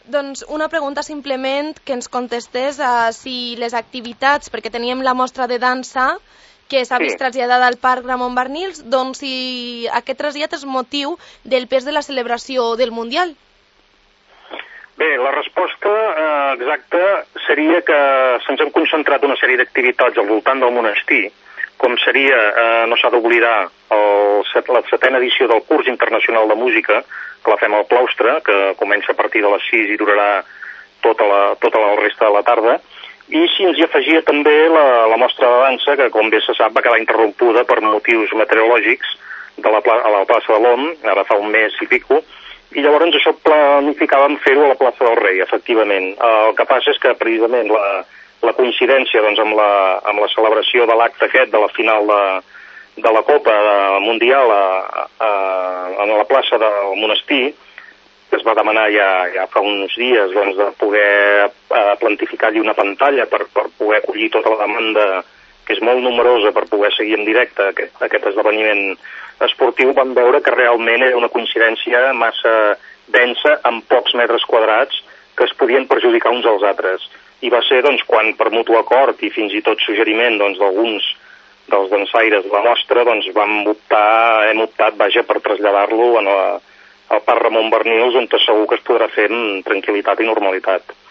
Doncs una pregunta simplement que ens contestés si les activitats, perquè teníem la mostra de dansa que s'ha vist traslladada al Parc Ramon Barnils, doncs si aquest trasllat és motiu del pes de la celebració del Mundial. Bé, la resposta exacta seria que se'ns han concentrat una sèrie d'activitats al voltant del monestir, com seria, no s'ha d'oblidar, la 7a edició del Curs Internacional de Música, que la fem al claustre, que comença a partir de les 6 i durarà tota la resta de la tarda, i si ens hi afegia també la mostra de dansa, que com bé se sap va quedar interrompuda per motius meteorològics a la plaça de l'OM, ara fa un mes i pico, i llavors això planificàvem fer-ho a la plaça del Rei, efectivament. El que passa és que precisament la coincidència doncs, amb la celebració de l'acte aquest, de la final de la Copa Mundial a la plaça del Monestir, que es va demanar ja fa uns dies doncs, de poder plantificar allí una pantalla per poder acollir tota la demanda, que és molt numerosa, per poder seguir en directe aquest esdeveniment esportiu, vam veure que realment era una coincidència massa densa, amb pocs metres quadrats, que es podien perjudicar uns als altres. I va ser doncs, quan, per mutu acord i fins i tot suggeriment doncs, d'alguns dels dansaires de la mostra, doncs, hem optat per traslladar-lo al Parc Ramon Barnils, on segur que es podrà fer amb tranquil·litat i normalitat.